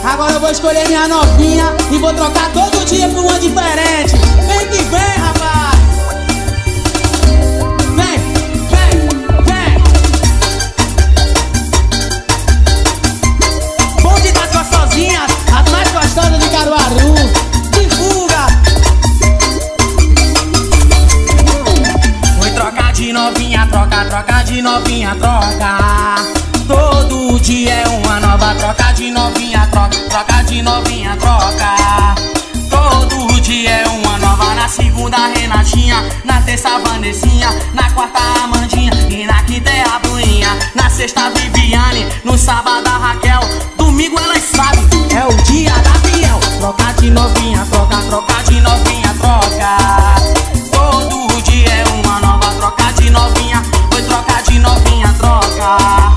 Agora eu vou escolher minha novinha e vou trocar todo dia por uma diferente. Vem que vem, rapaz. Vem, vem, vem. Bonde das gostosinhas, as mais gostosas de Caruaru. Divulga. Foi trocar de novinha, troca, troca de novinha, troca. Todo dia é uma nova, troca de novinha, troca, troca de novinha, troca. Todo dia é uma nova, na segunda Renatinha, na terça Vanessinha, na quarta Amandinha e na quinta é a Bruninha, na sexta Viviane, no sábado a Raquel, domingo elas sabem, é o dia da fiel. Troca de novinha, troca, troca de novinha, troca. Todo dia é uma nova, troca de novinha, foi trocar de novinha, troca.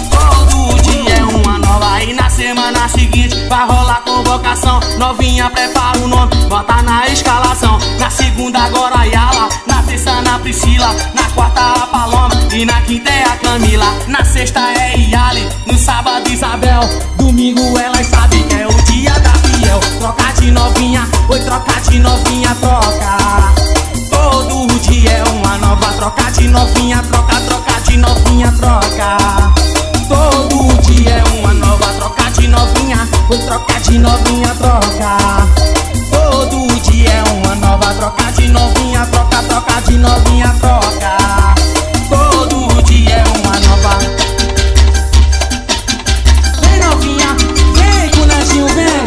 E na semana seguinte vai rolar convocação. Novinha prepara o nome, bota na escalação. Na segunda agora Yala, na terça Ana Priscila, na quarta a Paloma e na quinta é a Camila. Na sexta é Yali, no sábado Isabel, domingo elas sabem que é o dia da fiel. Troca de novinha, oi, troca de novinha, troca. Todo dia é uma nova, troca de novinha, troca, troca de novinha, troca. Todo dia é uma nova, troca de novinha, vou trocar de novinha, troca. Todo dia é uma nova, troca de novinha, troca, troca de novinha, troca. Todo dia é uma nova. Vem novinha, vem com o Netinho, vem.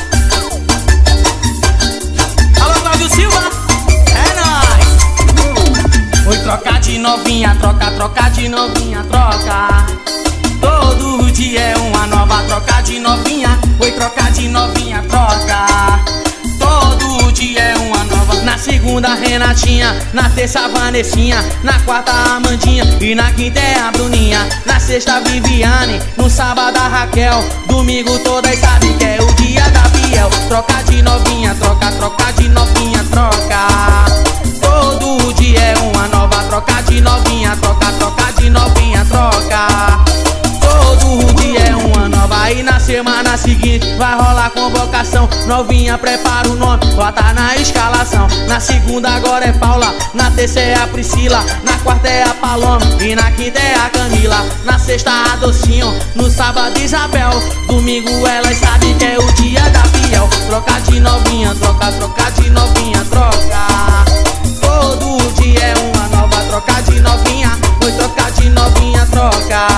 Alô Cláudio Silva, é nóis. Vou trocar de novinha, troca, troca de novinha, troca. Todo dia é uma nova, troca de novinha, oi, troca de novinha, troca. Todo dia é uma nova, na segunda Renatinha, na terça Vanessinha, na quarta Amandinha e na quinta é a Bruninha, na sexta Viviane, no sábado a Raquel, domingo todas sabem que é o dia da fiel. Troca de novinha, troca, troca de novinha, troca. Todo dia é uma nova, troca de novinha, troca, troca de novinha, troca. Todo dia é uma nova e na semana seguinte vai rolar convocação. Novinha prepara o nome, bota na escalação. Na segunda agora é Paula, na terça é a Priscila, na quarta é a Paloma e na quinta é a Camila. Na sexta a Docinho, no sábado Isabel, domingo elas sabem que é o dia da fiel. Troca de novinha, troca, troca de novinha, troca. Todo dia é uma nova, troca de novinha, foi trocar de novinha, troca.